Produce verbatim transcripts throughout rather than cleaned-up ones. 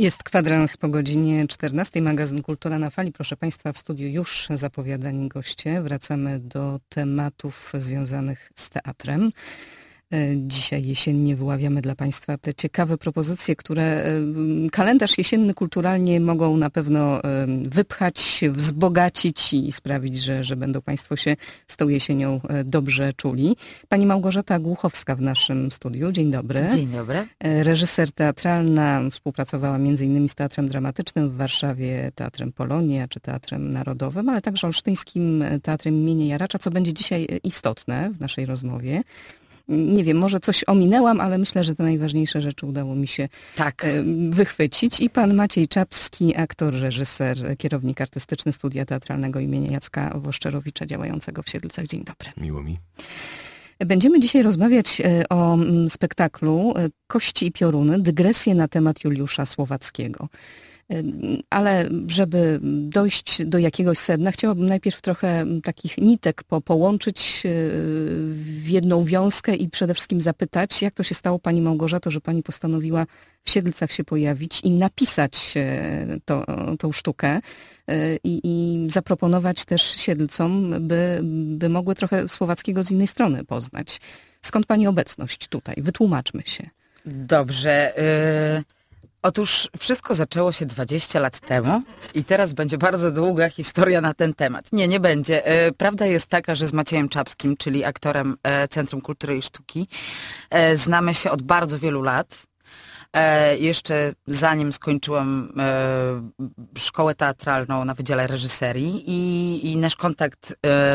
Jest kwadrans po godzinie czternastej. Magazyn Kultura na Fali. Proszę Państwa, w studiu już zapowiadani goście. Wracamy do tematów związanych z teatrem. Dzisiaj jesiennie wyławiamy dla Państwa te ciekawe propozycje, które kalendarz jesienny kulturalnie mogą na pewno wypchać, wzbogacić i sprawić, że, że będą Państwo się z tą jesienią dobrze czuli. Pani Małgorzata Głuchowska w naszym studiu. Dzień dobry. Dzień dobry. Reżyser teatralna, współpracowała między innymi z Teatrem Dramatycznym w Warszawie, Teatrem Polonia czy Teatrem Narodowym, ale także Olsztyńskim Teatrem imienia Jaracza, co będzie dzisiaj istotne w naszej rozmowie. Nie wiem, może coś ominęłam, ale myślę, że te najważniejsze rzeczy udało mi się tak. wychwycić. I pan Maciej Czapski, aktor, reżyser, kierownik artystyczny Studia Teatralnego imienia Jacka Woszczerowicza, działającego w Siedlcach. Dzień dobry. Miło mi. Będziemy dzisiaj rozmawiać o spektaklu Kości i pioruny, dygresje na temat Juliusza Słowackiego. Ale żeby dojść do jakiegoś sedna, chciałabym najpierw trochę takich nitek po, połączyć w jedną wiązkę i przede wszystkim zapytać, jak to się stało, pani Małgorzato, że pani postanowiła w Siedlcach się pojawić i napisać to, tą sztukę i, i zaproponować też Siedlcom, by, by mogły trochę Słowackiego z innej strony poznać. Skąd pani obecność tutaj? Wytłumaczmy się. Dobrze. Y- Otóż wszystko zaczęło się dwadzieścia lat temu i teraz będzie bardzo długa historia na ten temat. Nie, nie będzie. Prawda jest taka, że z Maciejem Czapskim, czyli aktorem Centrum Kultury i Sztuki, znamy się od bardzo wielu lat. Jeszcze zanim skończyłam szkołę teatralną na Wydziale Reżyserii i, i nasz kontakt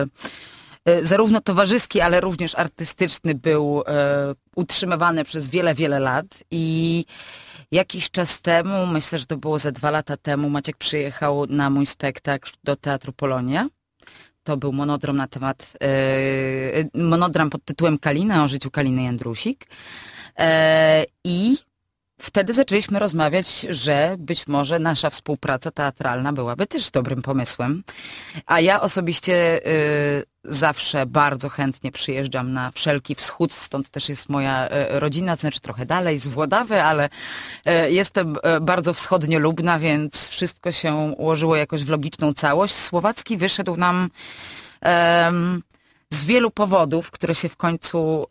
zarówno towarzyski, ale również artystyczny był utrzymywany przez wiele, wiele lat i jakiś czas temu, myślę, że to było ze dwa lata temu, Maciek przyjechał na mój spektakl do Teatru Polonia. To był monodram na temat, e, monodram pod tytułem Kalina, o życiu Kaliny Jędrusik. E, I wtedy zaczęliśmy rozmawiać, że być może nasza współpraca teatralna byłaby też dobrym pomysłem. A ja osobiście y, zawsze bardzo chętnie przyjeżdżam na wszelki wschód, stąd też jest moja y, rodzina, znaczy trochę dalej z Włodawy, ale y, jestem y, bardzo wschodniolubna, więc wszystko się ułożyło jakoś w logiczną całość. Słowacki wyszedł nam y, z wielu powodów, które się w końcu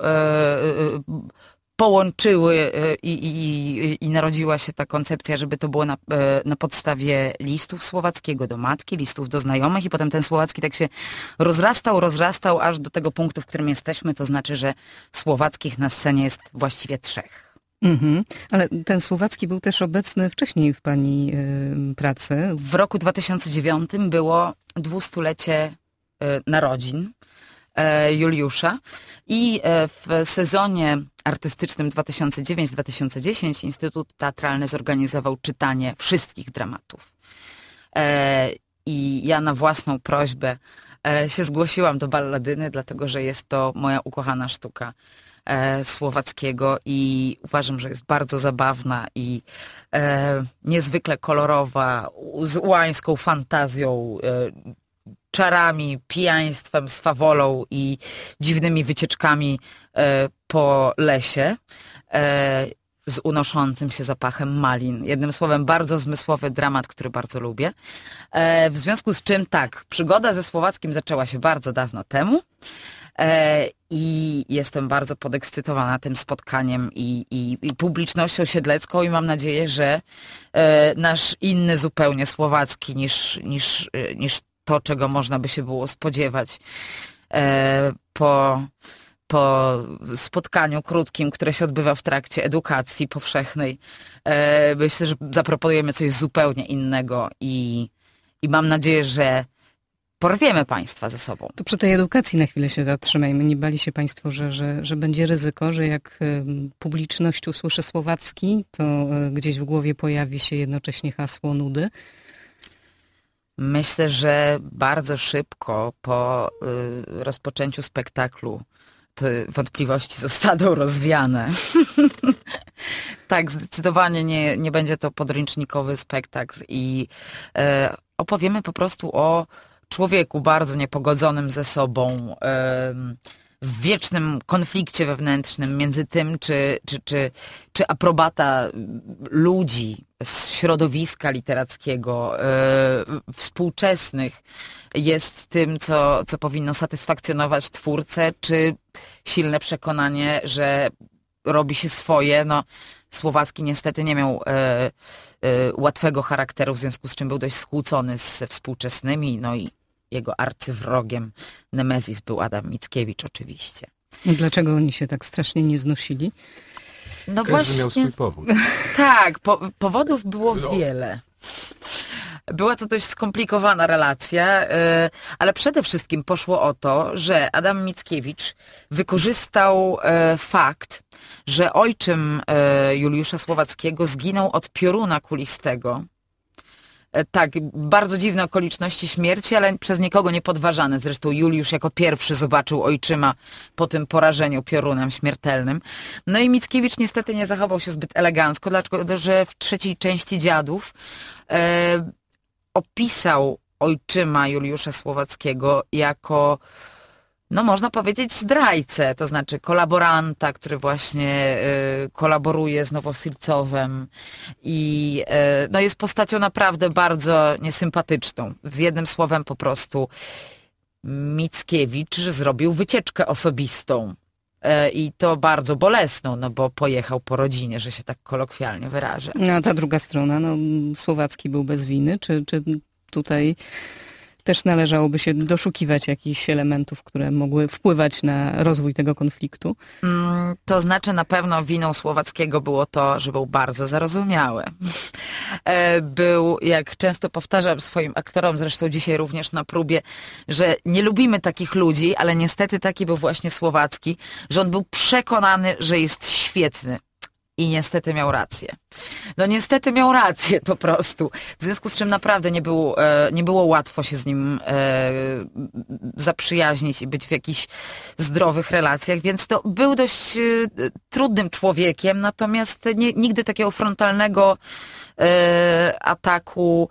y, y, połączyły i, i, i narodziła się ta koncepcja, żeby to było na, na podstawie listów Słowackiego do matki, listów do znajomych i potem ten Słowacki tak się rozrastał, rozrastał aż do tego punktu, w którym jesteśmy, to znaczy, że Słowackich na scenie jest właściwie trzech. Mhm. Ale ten Słowacki był też obecny wcześniej w pani y, pracy. W roku dwa tysiące dziewiątym było dwustulecie y, narodzin Juliusza i w sezonie artystycznym dwa tysiące dziewiąty dwa tysiące dziesiąty Instytut Teatralny zorganizował czytanie wszystkich dramatów. I ja na własną prośbę się zgłosiłam do balladyny, dlatego że jest to moja ukochana sztuka Słowackiego i uważam, że jest bardzo zabawna i niezwykle kolorowa, z łańską fantazją, czarami, pijaństwem, swawolą i dziwnymi wycieczkami e, po lesie e, z unoszącym się zapachem malin. Jednym słowem, bardzo zmysłowy dramat, który bardzo lubię. E, w związku z czym tak, przygoda ze Słowackim zaczęła się bardzo dawno temu e, i jestem bardzo podekscytowana tym spotkaniem i, i, i publicznością siedlecką i mam nadzieję, że e, nasz inny zupełnie Słowacki niż, niż, niż to, czego można by się było spodziewać e, po, po spotkaniu krótkim, które się odbywa w trakcie edukacji powszechnej. E, myślę, że zaproponujemy coś zupełnie innego i, i mam nadzieję, że porwiemy Państwa ze sobą. To przy tej edukacji na chwilę się zatrzymajmy. Nie bali się Państwo, że, że, że będzie ryzyko, że jak publiczność usłyszy Słowacki, to gdzieś w głowie pojawi się jednocześnie hasło nudy? Myślę, że bardzo szybko po y, rozpoczęciu spektaklu te wątpliwości zostaną rozwiane. Tak, zdecydowanie nie, nie będzie to podręcznikowy spektakl i y, opowiemy po prostu o człowieku bardzo niepogodzonym ze sobą, y, w wiecznym konflikcie wewnętrznym między tym, czy, czy, czy, czy aprobata ludzi z środowiska literackiego, e, współczesnych jest tym, co, co powinno satysfakcjonować twórcę, czy silne przekonanie, że robi się swoje. No, Słowacki niestety nie miał e, e, łatwego charakteru, w związku z czym był dość skłócony ze współczesnymi, no i jego arcywrogiem Nemezis był Adam Mickiewicz oczywiście. Dlaczego oni się tak strasznie nie znosili? No Każdy właśnie, miał swój powód. Tak, po, powodów było wiele. Była to dość skomplikowana relacja, yy, ale przede wszystkim poszło o to, że Adam Mickiewicz wykorzystał yy, fakt, że ojczym yy, Juliusza Słowackiego zginął od pioruna kulistego. Tak, bardzo dziwne okoliczności śmierci, ale przez nikogo nie podważane. Zresztą Juliusz jako pierwszy zobaczył ojczyma po tym porażeniu piorunem śmiertelnym. No i Mickiewicz niestety nie zachował się zbyt elegancko, dlatego że w trzeciej części Dziadów e, opisał ojczyma Juliusza Słowackiego jako, no można powiedzieć, zdrajcę, to znaczy kolaboranta, który właśnie y, kolaboruje z Nowosilcowem i y, no jest postacią naprawdę bardzo niesympatyczną. Z jednym słowem po prostu Mickiewicz zrobił wycieczkę osobistą y, i to bardzo bolesną, no bo pojechał po rodzinie, że się tak kolokwialnie wyrażę. No a ta druga strona, no Słowacki był bez winy, czy, czy tutaj też należałoby się doszukiwać jakichś elementów, które mogły wpływać na rozwój tego konfliktu? Mm, to znaczy na pewno winą Słowackiego było to, że był bardzo zarozumiały. E, Był, jak często powtarzam swoim aktorom, zresztą dzisiaj również na próbie, że nie lubimy takich ludzi, ale niestety taki był właśnie Słowacki, że on był przekonany, że jest świetny. I niestety miał rację. No niestety miał rację po prostu. W związku z czym naprawdę nie było, nie było łatwo się z nim zaprzyjaźnić i być w jakichś zdrowych relacjach, więc to był dość trudnym człowiekiem, natomiast nie, nigdy takiego frontalnego ataku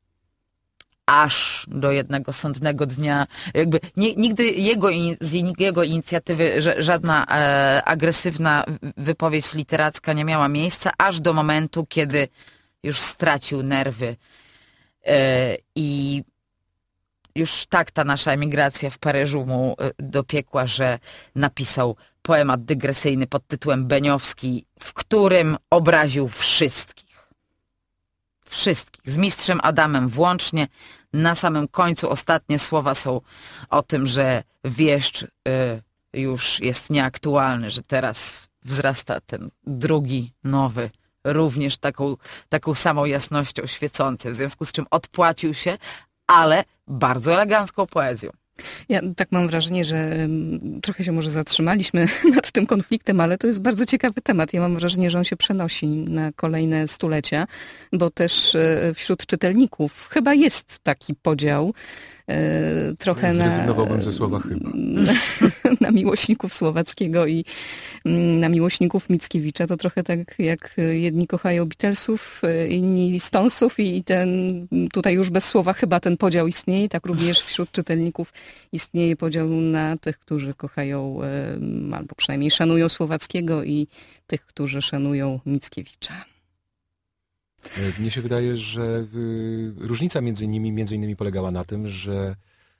aż do jednego sądnego dnia, jakby nie, nigdy jego, z jego inicjatywy żadna e, agresywna wypowiedź literacka nie miała miejsca, aż do momentu, kiedy już stracił nerwy e, i już tak ta nasza emigracja w Paryżu mu dopiekła, że napisał poemat dygresyjny pod tytułem Beniowski, w którym obraził wszystkich. Wszystkich, z mistrzem Adamem włącznie. Na samym końcu ostatnie słowa są o tym, że wieszcz y, już jest nieaktualny, że teraz wzrasta ten drugi, nowy, również taką, taką samą jasnością świecący, w związku z czym odpłacił się, ale bardzo elegancką poezją. Ja tak mam wrażenie, że trochę się może zatrzymaliśmy nad tym konfliktem, ale to jest bardzo ciekawy temat. Ja mam wrażenie, że on się przenosi na kolejne stulecia, bo też wśród czytelników chyba jest taki podział. Trochę na, Zrezygnowałbym ze słowa chyba. Na, na miłośników Słowackiego i na miłośników Mickiewicza. To trochę tak jak jedni kochają Beatlesów, inni Stonesów i ten tutaj już bez słowa chyba ten podział istnieje. Tak również wśród czytelników istnieje podział na tych, którzy kochają albo przynajmniej szanują Słowackiego i tych, którzy szanują Mickiewicza. Mnie się wydaje, że różnica między nimi między innymi polegała na tym, że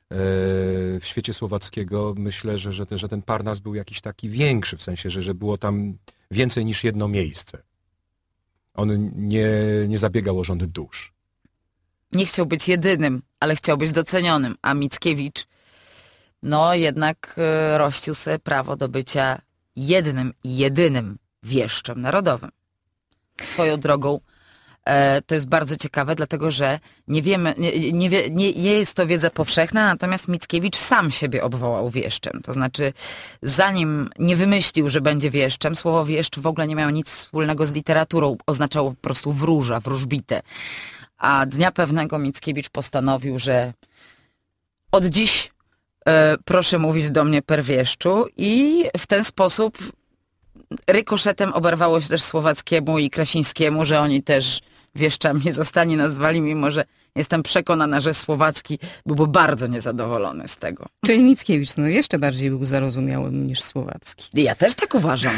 w świecie Słowackiego myślę, że, że, ten, że ten Parnas był jakiś taki większy, w sensie, że, że było tam więcej niż jedno miejsce. On nie, nie zabiegał o rząd dusz. Nie chciał być jedynym, ale chciał być docenionym, a Mickiewicz no jednak y, rościł sobie prawo do bycia jednym i jedynym wieszczem narodowym. Swoją drogą to jest bardzo ciekawe, dlatego że nie wiemy, nie, nie, nie, nie jest to wiedza powszechna, natomiast Mickiewicz sam siebie obwołał wieszczem. To znaczy, zanim nie wymyślił, że będzie wieszczem, słowo wieszcz w ogóle nie miało nic wspólnego z literaturą, oznaczało po prostu wróża, wróżbitę. A dnia pewnego Mickiewicz postanowił, że od dziś e, proszę mówić do mnie per wieszczu i w ten sposób rykoszetem oberwało się też Słowackiemu i Krasińskiemu, że oni też wieszczami zostani nazwali, mimo że jestem przekonana, że Słowacki byłby bardzo niezadowolony z tego. Czyli Mickiewicz no jeszcze bardziej był zarozumiałym niż Słowacki. Ja też tak uważam.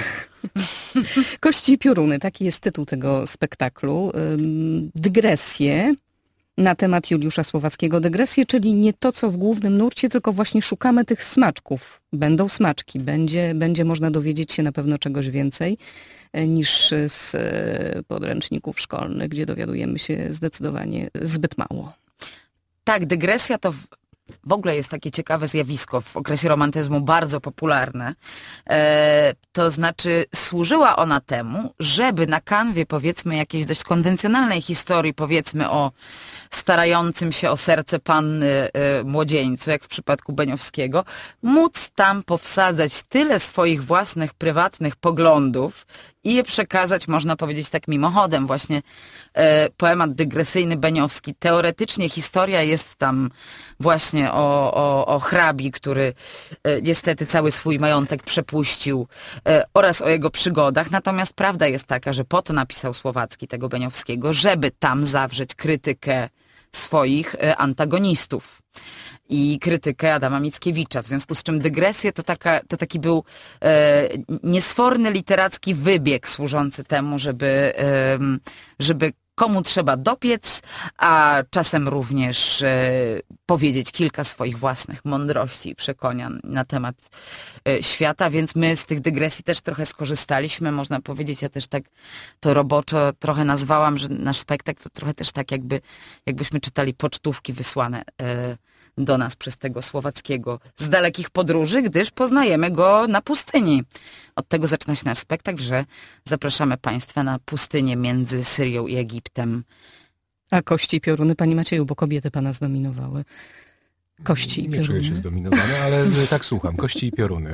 Kości i pioruny, taki jest tytuł tego spektaklu. Dygresje na temat Juliusza Słowackiego. Dygresje, czyli nie to, co w głównym nurcie, tylko właśnie szukamy tych smaczków. Będą smaczki, będzie, będzie można dowiedzieć się na pewno czegoś więcej niż z podręczników szkolnych, gdzie dowiadujemy się zdecydowanie zbyt mało. Tak, dygresja to w, w ogóle jest takie ciekawe zjawisko, w okresie romantyzmu bardzo popularne. E, to znaczy służyła ona temu, żeby na kanwie powiedzmy jakiejś dość konwencjonalnej historii, powiedzmy o starającym się o serce panny e, młodzieńcu, jak w przypadku Beniowskiego, móc tam powsadzać tyle swoich własnych, prywatnych poglądów i je przekazać, można powiedzieć tak mimochodem. Właśnie e, poemat dygresyjny Beniowski. Teoretycznie historia jest tam właśnie o, o, o hrabi, który e, niestety cały swój majątek przepuścił e, oraz o jego przygodach. Natomiast prawda jest taka, że po to napisał Słowacki tego Beniowskiego, żeby tam zawrzeć krytykę swoich e, antagonistów i krytykę Adama Mickiewicza. W związku z czym dygresje to, taka, to taki był e, niesforny literacki wybieg służący temu, żeby, e, żeby komu trzeba dopiec, a czasem również e, powiedzieć kilka swoich własnych mądrości i przekonań na temat e, świata, więc my z tych dygresji też trochę skorzystaliśmy, można powiedzieć. Ja też tak to roboczo trochę nazwałam, że nasz spektakl to trochę też tak jakby, jakbyśmy czytali pocztówki wysłane e, do nas przez tego Słowackiego z dalekich podróży, gdyż poznajemy go na pustyni. Od tego zaczyna się nasz spektakl, że zapraszamy Państwa na pustynię między Syrią i Egiptem. A kości i pioruny, Pani Macieju, bo kobiety Pana zdominowały. Kości i Nie pioruny. czuję się zdominowany, ale tak słucham. Kości i pioruny.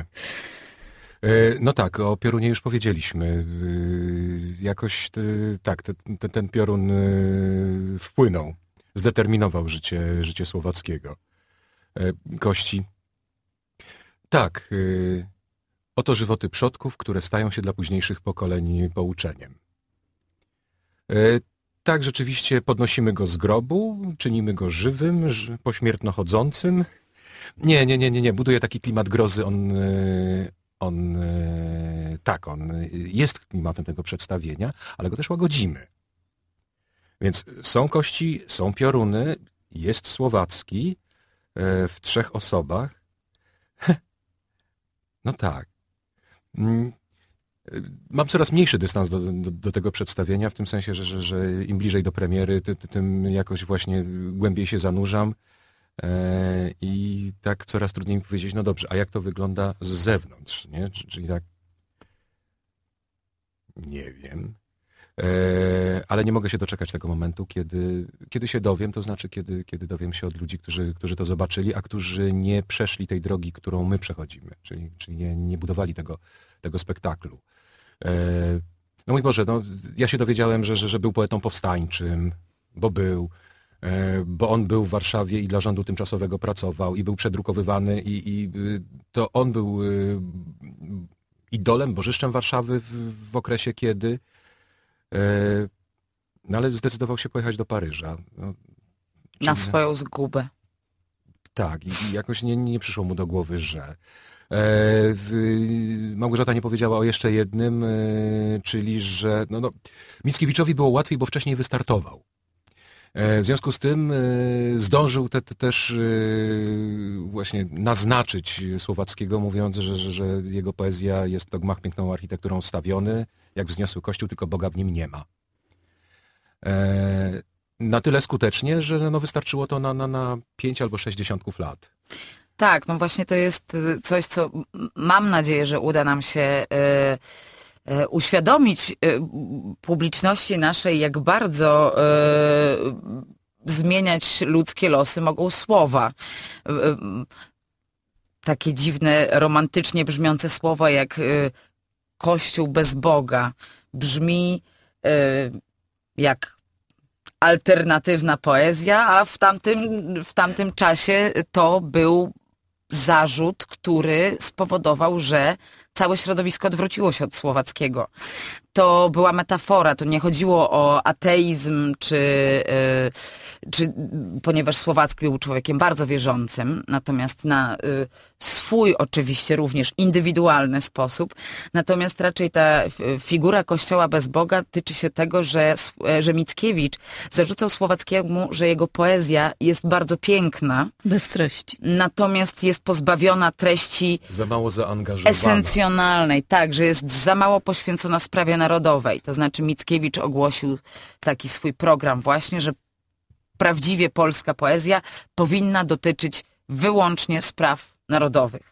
No tak, o piorunie już powiedzieliśmy. Jakoś tak, ten, ten piorun wpłynął, zdeterminował życie, życie Słowackiego. Kości. Tak, oto żywoty przodków, które stają się dla późniejszych pokoleń pouczeniem. Tak, rzeczywiście podnosimy go z grobu, czynimy go żywym, pośmiertno chodzącym. Nie, nie, nie, nie, nie, buduje taki klimat grozy, on, on, tak, on jest klimatem tego przedstawienia, ale go też łagodzimy. Więc są kości, są pioruny, jest Słowacki w trzech osobach. No tak. Mam coraz mniejszy dystans do, do, do tego przedstawienia, w tym sensie, że, że, że im bliżej do premiery, ty, ty, tym jakoś właśnie głębiej się zanurzam e, i tak coraz trudniej mi powiedzieć, no dobrze, a jak to wygląda z zewnątrz, nie? Czyli tak, nie wiem, e, ale nie mogę się doczekać tego momentu, kiedy, kiedy się dowiem, to znaczy kiedy, kiedy dowiem się od ludzi, którzy, którzy to zobaczyli, a którzy nie przeszli tej drogi, którą my przechodzimy, czyli, czyli nie, nie budowali tego, tego spektaklu. No mój Boże, no, ja się dowiedziałem, że, że, że był poetą powstańczym, bo był, bo on był w Warszawie i dla rządu tymczasowego pracował i był przedrukowywany i, i to on był idolem, bożyszczem Warszawy w, w okresie kiedy, no ale zdecydował się pojechać do Paryża. No, czyli... Na swoją zgubę. Tak, i, i jakoś nie, nie przyszło mu do głowy, że... Małgorzata nie powiedziała o jeszcze jednym, czyli że no, no, Mickiewiczowi było łatwiej, bo wcześniej wystartował. W związku z tym zdążył te, te też właśnie naznaczyć Słowackiego, mówiąc, że, że, że jego poezja jest to gmach piękną architekturą stawiony, jak wzniosły kościół, tylko Boga w nim nie ma. Na tyle skutecznie, że no, wystarczyło to na, na, na pięć albo sześć dziesiątków lat. Tak, no właśnie to jest coś, co mam nadzieję, że uda nam się y, y, uświadomić y, publiczności naszej, jak bardzo y, zmieniać ludzkie losy mogą słowa. Y, y, takie dziwne, romantycznie brzmiące słowa jak y, Kościół bez Boga brzmi y, jak alternatywna poezja, a w tamtym, w tamtym czasie to był zarzut, który spowodował, że całe środowisko odwróciło się od słowackiego. To była metafora, to nie chodziło o ateizm, czy, yy, czy ponieważ Słowacki był człowiekiem bardzo wierzącym, natomiast na yy, swój oczywiście również indywidualny sposób. Natomiast raczej ta figura Kościoła bez Boga tyczy się tego, że, że Mickiewicz zarzucał Słowackiemu, że jego poezja jest bardzo piękna. Bez treści. Natomiast jest pozbawiona treści za mało zaangażowana. Esencjonalnej, tak, że jest za mało poświęcona sprawie narodowej. To znaczy Mickiewicz ogłosił taki swój program właśnie, że prawdziwie polska poezja powinna dotyczyć wyłącznie spraw narodowych.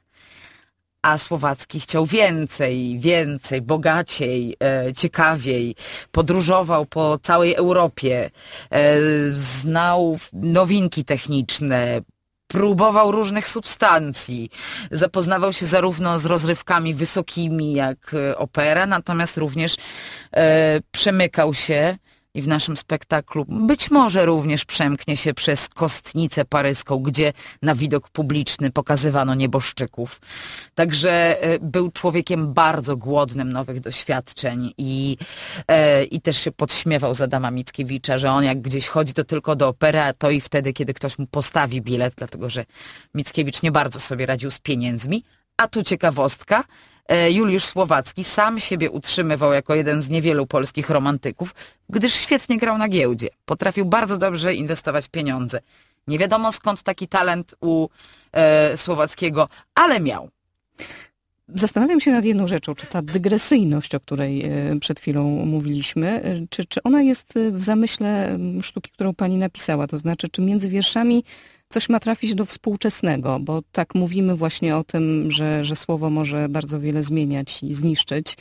A Słowacki chciał więcej, więcej, bogaciej, e, ciekawiej. Podróżował po całej Europie, e, znał nowinki techniczne, próbował różnych substancji, zapoznawał się zarówno z rozrywkami wysokimi jak opera, natomiast również e, przemykał się i w naszym spektaklu być może również przemknie się przez Kostnicę Paryską, gdzie na widok publiczny pokazywano nieboszczyków. Także e, był człowiekiem bardzo głodnym nowych doświadczeń i, e, i też się podśmiewał z Adama Mickiewicza, że on jak gdzieś chodzi, to tylko do opery, a to i wtedy, kiedy ktoś mu postawi bilet, dlatego że Mickiewicz nie bardzo sobie radził z pieniędzmi. A tu ciekawostka, Juliusz Słowacki sam siebie utrzymywał jako jeden z niewielu polskich romantyków, gdyż świetnie grał na giełdzie. Potrafił bardzo dobrze inwestować pieniądze. Nie wiadomo skąd taki talent u e, Słowackiego, ale miał. Zastanawiam się nad jedną rzeczą, czy ta dygresyjność, o której przed chwilą mówiliśmy, czy, czy ona jest w zamyśle sztuki, którą pani napisała? To znaczy, czy między wierszami coś ma trafić do współczesnego? Bo tak mówimy właśnie o tym, że, że słowo może bardzo wiele zmieniać i zniszczyć.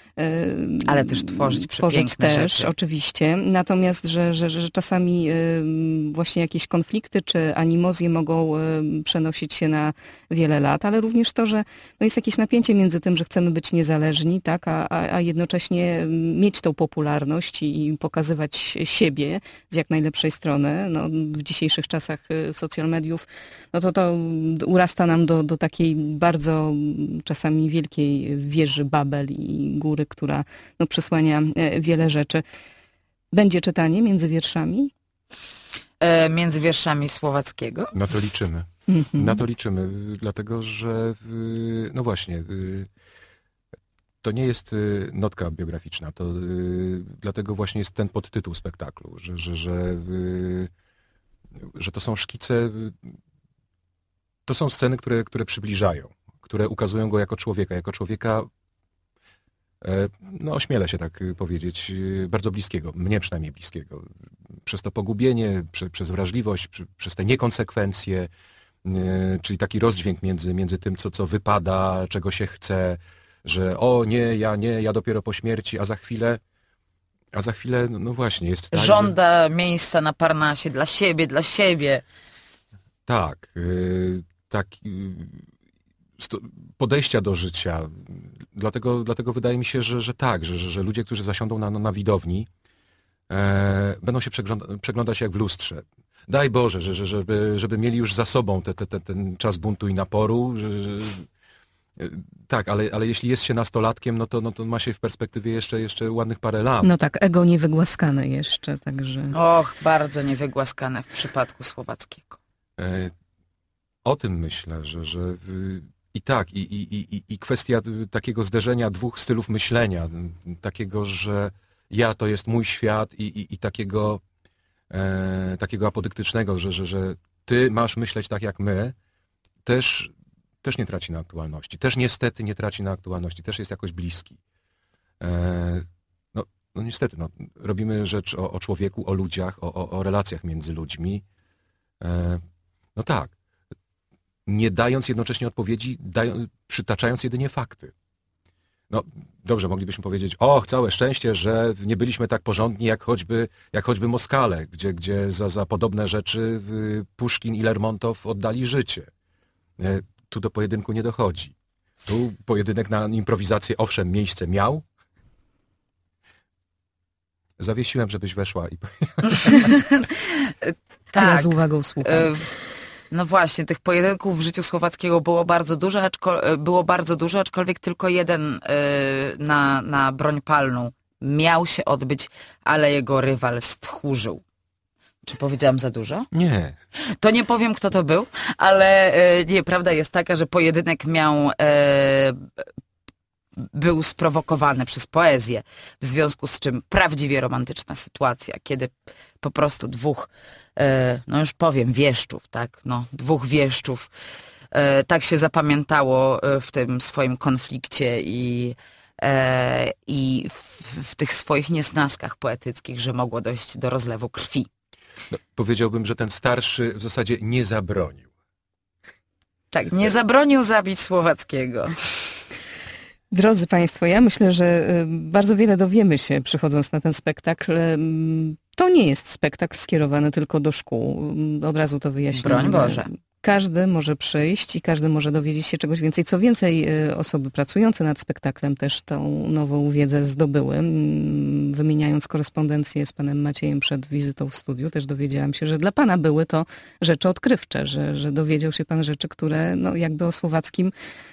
Ale też tworzyć Tworzyć też, rzeczy. Oczywiście. Natomiast, że, że, że czasami właśnie jakieś konflikty czy animozje mogą przenosić się na wiele lat, ale również to, że no jest jakieś napięcie między tym, że chcemy być niezależni, tak, a, a jednocześnie mieć tą popularność i pokazywać siebie z jak najlepszej strony. No, w dzisiejszych czasach social mediów, no to to urasta nam do, do takiej bardzo czasami wielkiej wieży Babel i góry, która no, przysłania wiele rzeczy. Będzie czytanie między wierszami? E, między wierszami Słowackiego? Na to liczymy. Mm-hmm. Na to liczymy, dlatego że no właśnie, to nie jest notka biograficzna, to dlatego właśnie jest ten podtytuł spektaklu, że, że, że, że to są szkice, to są sceny, które, które przybliżają, które ukazują go jako człowieka, jako człowieka, no ośmielę się tak powiedzieć, bardzo bliskiego, mnie przynajmniej bliskiego. Przez to pogubienie, prze, przez wrażliwość, przy, przez te niekonsekwencje, czyli taki rozdźwięk między, między tym, co, co wypada, czego się chce, że o nie, ja nie, ja dopiero po śmierci, a za chwilę, a za chwilę, no właśnie, jest tak, żąda że... miejsca na Parnasie dla siebie, dla siebie. Tak, yy, tak... Yy... podejścia do życia. Dlatego, dlatego wydaje mi się, że, że tak, że, że ludzie, którzy zasiądą na, na widowni, e, będą się przegląda, przeglądać jak w lustrze. Daj Boże, że, że, żeby, żeby mieli już za sobą te, te, te, ten czas buntu i naporu. Że, że, tak, ale, ale jeśli jest się nastolatkiem, no to, no to ma się w perspektywie jeszcze, jeszcze ładnych parę lat. No tak, ego niewygłaskane jeszcze, także... Och, bardzo niewygłaskane w przypadku Słowackiego. E, o tym myślę, że... że w, I tak, i, i, i, i kwestia takiego zderzenia dwóch stylów myślenia, takiego, że ja to jest mój świat i, i, i takiego, e, takiego apodyktycznego, że, że, że ty masz myśleć tak jak my, też, też nie traci na aktualności. Też niestety nie traci na aktualności, też jest jakoś bliski. E, no, no niestety, no, robimy rzecz o, o człowieku, o ludziach, o, o, o relacjach między ludźmi. E, no tak. Nie dając jednocześnie odpowiedzi, dają, przytaczając jedynie fakty. No dobrze, moglibyśmy powiedzieć, och, całe szczęście, że nie byliśmy tak porządni jak choćby, jak choćby Moskale, gdzie, gdzie za, za podobne rzeczy Puszkin i Lermontow oddali życie. Tu do pojedynku nie dochodzi. Tu pojedynek na improwizację, owszem, miejsce miał. Zawiesiłem, żebyś weszła i... Tak. Ja z uwagą słucham. No właśnie, tych pojedynków w życiu Słowackiego było bardzo dużo, aczko, było bardzo dużo, aczkolwiek tylko jeden yy, na, na broń palną miał się odbyć, ale jego rywal stchórzył. Czy powiedziałam za dużo? Nie. To nie powiem, kto to był, ale yy, nie, prawda jest taka, że pojedynek miał... Yy, był sprowokowany przez poezję, w związku z czym prawdziwie romantyczna sytuacja, kiedy po prostu dwóch, no już powiem, wieszczów, tak, no, dwóch wieszczów tak się zapamiętało w tym swoim konflikcie i, i w, w tych swoich niesnaskach poetyckich, że mogło dojść do rozlewu krwi. No, powiedziałbym, że ten starszy w zasadzie nie zabronił. Tak, nie zabronił zabić Słowackiego. Drodzy Państwo, ja myślę, że bardzo wiele dowiemy się przychodząc na ten spektakl. To nie jest spektakl skierowany tylko do szkół. Od razu to wyjaśnimy. Broń Boże. Każdy może przyjść i każdy może dowiedzieć się czegoś więcej. Co więcej, osoby pracujące nad spektaklem też tą nową wiedzę zdobyły. Wymieniając korespondencję z panem Maciejem przed wizytą w studiu, też dowiedziałam się, że dla pana były to rzeczy odkrywcze, że, że dowiedział się pan rzeczy, które no, jakby o Słowackim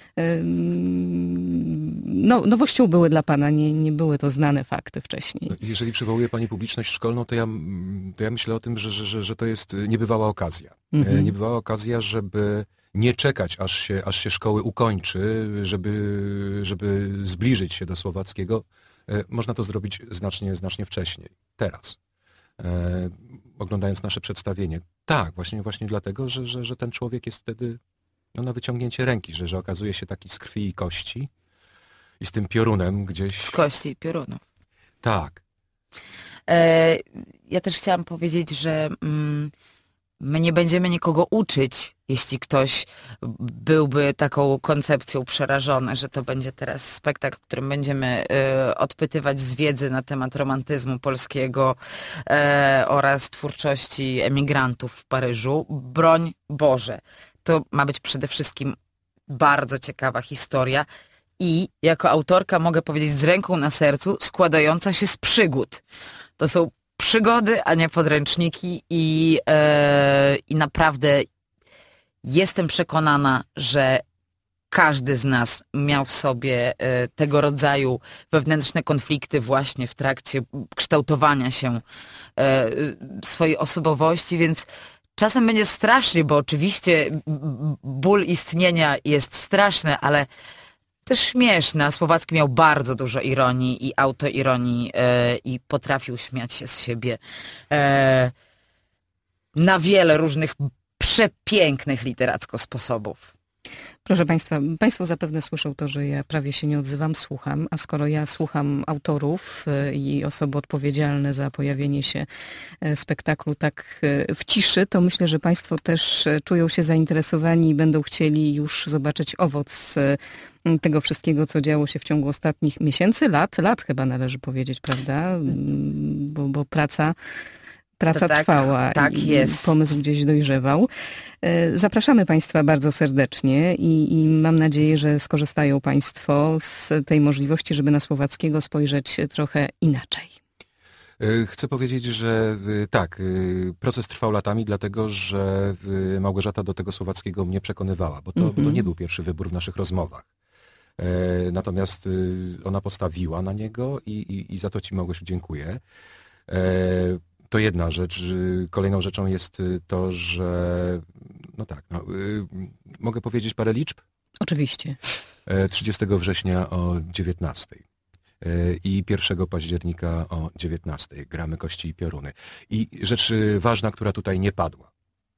no, nowością były dla pana, nie, nie były to znane fakty wcześniej. No, jeżeli przywołuje pani publiczność szkolną, to ja, to ja myślę o tym, że, że, że to jest niebywała okazja. Mhm. Niebywała okazja, żeby nie czekać, aż się, aż się szkoły ukończy, żeby, żeby zbliżyć się do Słowackiego. Można to zrobić znacznie, znacznie wcześniej. Teraz. E, oglądając nasze przedstawienie. Tak, właśnie, właśnie dlatego, że, że, że ten człowiek jest wtedy no, na wyciągnięcie ręki, że, że okazuje się taki z krwi i kości i z tym piorunem gdzieś... Z kości i piorunów. Tak. E, ja też chciałam powiedzieć, że mm, my nie będziemy nikogo uczyć, jeśli ktoś byłby taką koncepcją przerażony, że to będzie teraz spektakl, w którym będziemy y, odpytywać z wiedzy na temat romantyzmu polskiego y, oraz twórczości emigrantów w Paryżu. Broń Boże. To ma być przede wszystkim bardzo ciekawa historia i jako autorka mogę powiedzieć z ręką na sercu, składająca się z przygód. To są przygody, a nie podręczniki i, e, i naprawdę jestem przekonana, że każdy z nas miał w sobie e, tego rodzaju wewnętrzne konflikty właśnie w trakcie kształtowania się e, swojej osobowości, więc czasem będzie strasznie, bo oczywiście ból istnienia jest straszny, ale też śmieszne. A Słowacki miał bardzo dużo ironii i autoironii e, i potrafił śmiać się z siebie e, na wiele różnych przepięknych literacko sposobów. Proszę Państwa, Państwo zapewne słyszą to, że ja prawie się nie odzywam, słucham, a skoro ja słucham autorów i osoby odpowiedzialne za pojawienie się spektaklu tak w ciszy, to myślę, że Państwo też czują się zainteresowani i będą chcieli już zobaczyć owoc tego wszystkiego, co działo się w ciągu ostatnich miesięcy, lat, lat chyba należy powiedzieć, prawda? Bo, bo praca... Praca tak, trwała tak i jest. Pomysł gdzieś dojrzewał. Zapraszamy Państwa bardzo serdecznie i, i mam nadzieję, że skorzystają Państwo z tej możliwości, żeby na Słowackiego spojrzeć trochę inaczej. Chcę powiedzieć, że tak, proces trwał latami, dlatego że Małgorzata do tego Słowackiego mnie przekonywała, bo to, mm-hmm. bo to nie był pierwszy wybór w naszych rozmowach. Natomiast ona postawiła na niego i, i, i za to Ci, Małgosiu, dziękuję. To jedna rzecz. Kolejną rzeczą jest to, że no tak, no, mogę powiedzieć parę liczb? Oczywiście. trzydziestego września o dziewiętnastej i pierwszego października o dziewiętnastej gramy Kości i Pioruny. I rzecz ważna, która tutaj nie padła.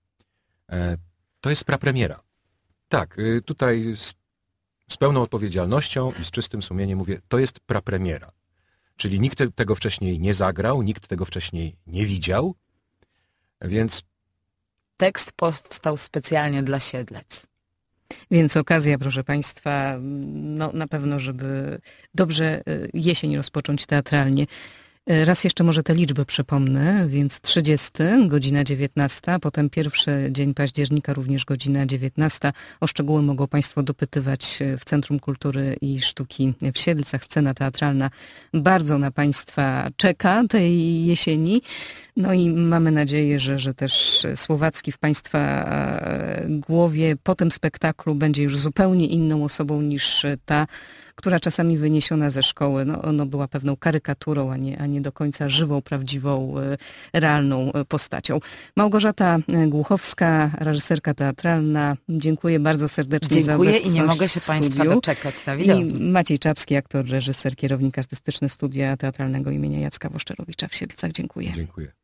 To jest prapremiera. Tak, tutaj z, z pełną odpowiedzialnością i z czystym sumieniem mówię, to jest prapremiera. Czyli nikt tego wcześniej nie zagrał, nikt tego wcześniej nie widział, więc... Tekst powstał specjalnie dla Siedlec. Więc okazja, proszę Państwa, no na pewno, żeby dobrze jesień rozpocząć teatralnie. Raz jeszcze może te liczby przypomnę, więc trzydziesty, godzina dziewiętnasta, potem pierwszy dzień października, również godzina dziewiętnasta. O szczegóły mogą Państwo dopytywać w Centrum Kultury i Sztuki w Siedlcach. Scena teatralna bardzo na Państwa czeka tej jesieni. No i mamy nadzieję, że, że też Słowacki w Państwa głowie po tym spektaklu będzie już zupełnie inną osobą niż ta, która czasami wyniesiona ze szkoły no, no była pewną karykaturą, a nie, a nie do końca żywą, prawdziwą, realną postacią. Małgorzata Głuchowska, reżyserka teatralna, dziękuję bardzo serdecznie dziękuję za i nie mogę się Państwa doczekać na wideo. I Maciej Czapski, aktor, reżyser, kierownik artystyczny Studia Teatralnego imienia Jacka Woszczerowicza w Siedlcach. Dziękuję. Dziękuję.